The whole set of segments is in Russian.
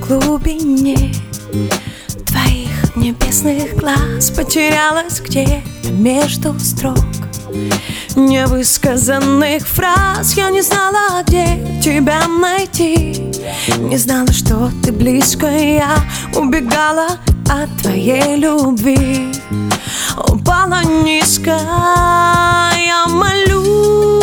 глубине твоих небесных глаз потерялась где-то между строк невысказанных фраз. Я не знала, где тебя найти, не знала, что ты близко. Я убегала от твоей любви, упала низко. Я молю,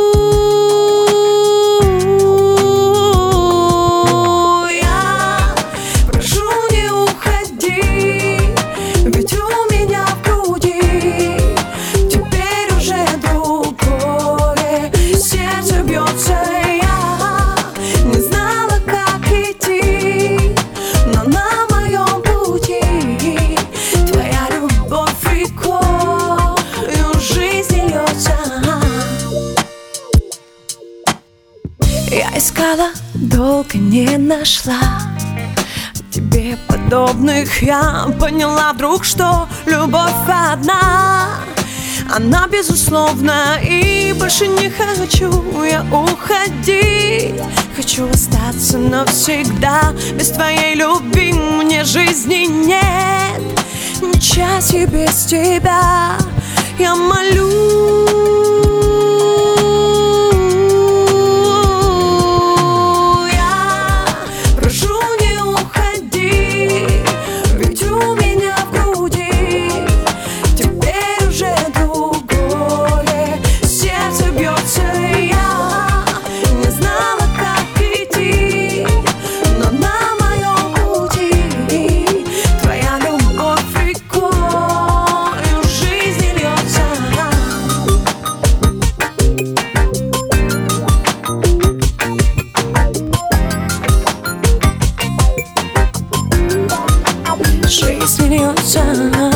я прошу, не уходи, ведь у меня в груди теперь уже другое сердце бьется. Я не знала, как идти, но на моем пути твоя любовь рекою жизнь льется. Я искала, долго не нашла тебе подобных. Я поняла вдруг, что любовь одна, она безусловна, и больше не хочу я уходить. Хочу остаться навсегда, без твоей любви мне жизни нет, ни счастья без тебя. Я молю, жизнь льется.